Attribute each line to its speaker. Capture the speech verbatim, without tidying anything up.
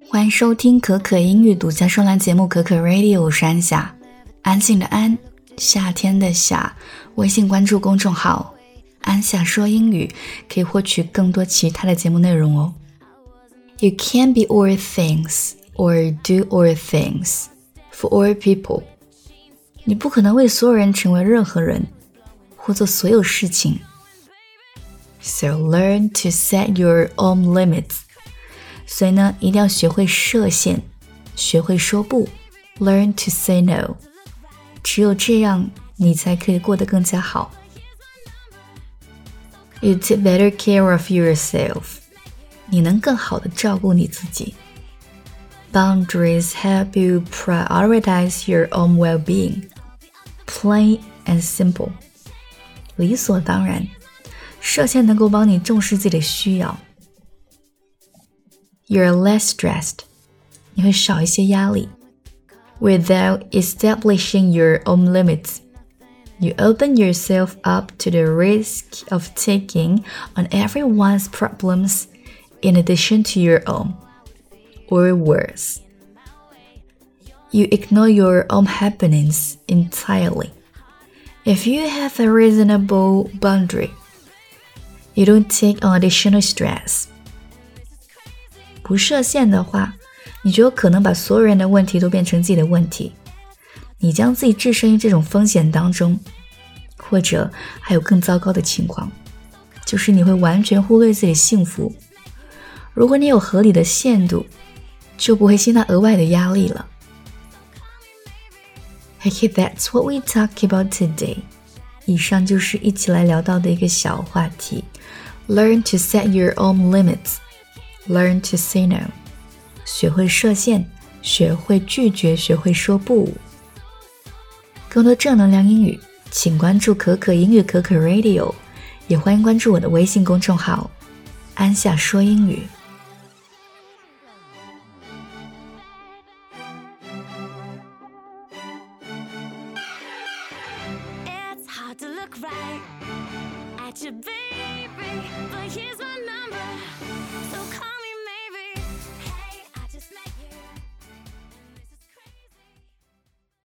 Speaker 1: 欢迎收听可可英语独家双栏节目可可 Radio， 我是安夏，安静的安，夏天的夏。微信关注公众号安夏说英语，可以获取更多其他的节目内容哦。You can't be all things or do all things for all people。 你不可能为所有人成为任何人，或做所有事情。 So learn to set your own limits。 所以呢，一定要学会设限，学会说不， Learn to say no。 只有这样，你才可以过得更加好。 You take better care of yourself。 你能更好地照顾你自己。 Boundaries help you prioritize your own well-being。 Plain and simple。 理所当然，设限能够帮你重视自己的需要。You're less stressed。 你会少一些压力。 Without establishing your own limits, you open yourself up to the risk of taking on everyone's problems in addition to your own, or worse. You ignore your own happenings entirely. If you have a reasonable boundary, you don't take on additional stress.不设限的话，你就有可能把所有人的问题都变成自己的问题，你将自己置身于这种风险当中，或者还有更糟糕的情况，就是你会完全忽略自己的幸福。如果你有合理的限度，就不会吸纳额外的压力了。 Okay, that's what we talk about today。 以上就是一起来聊到的一个小话题。 Learn to set your own limits。Learn to say no。 学会设限，学会拒绝，学会说不。更多正能量英语，请关注可可英语可可 Radio， 也欢迎关注我的微信公众号安夏说英语。
Speaker 2: It's hard to look right at your baby, but here's my number.